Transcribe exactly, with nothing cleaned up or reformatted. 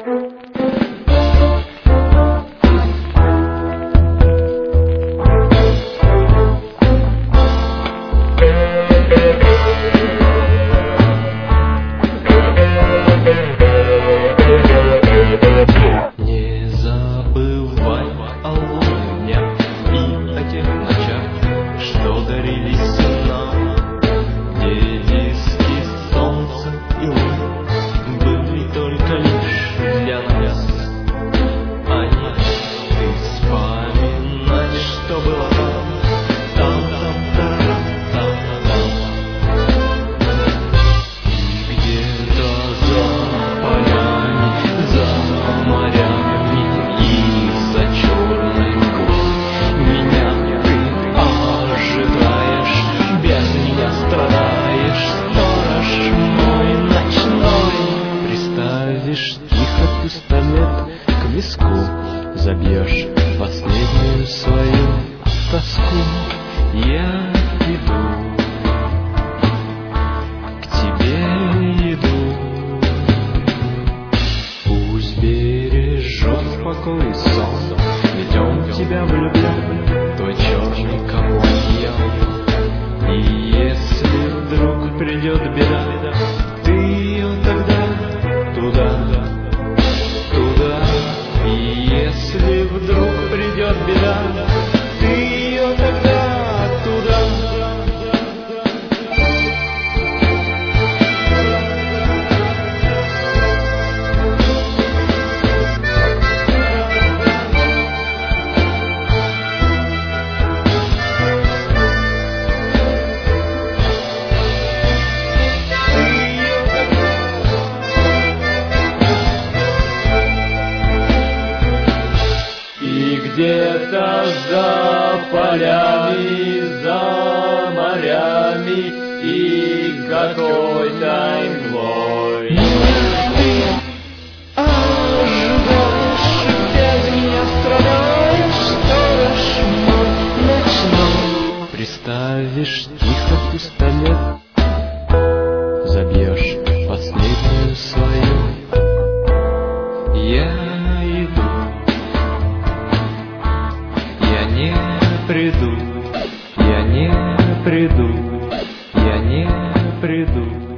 Не забывай о лунях и о тех ночах, что дарились нам, где диски солнца и луны были только лишь для нас. А нет, ты вспоминать, что было там, там, там, там, там, там. И где-то за полями, за морями и за черной мглой меня ты ожидаешь, без меня страдаешь, сторож мой ночной. Приставишь тихо пистолет к виску, забьешь последнюю свою тоску. Я иду, к тебе иду. Пусть бережет покой и сон, ведь он в тебя влюблен, твой черный компаньон. И если вдруг придет беда, ты ее тогда туда, туда. И если вдруг придет беда, ты ее тогда туда. И где-то за полями, за морями и какой-то мглой ожидаешь, без меня страдаешь, сторож мой ночной. Приставишь тихо пистолет, забьешь последнюю свою. Я иду, я не приду, я не приду, я не приду.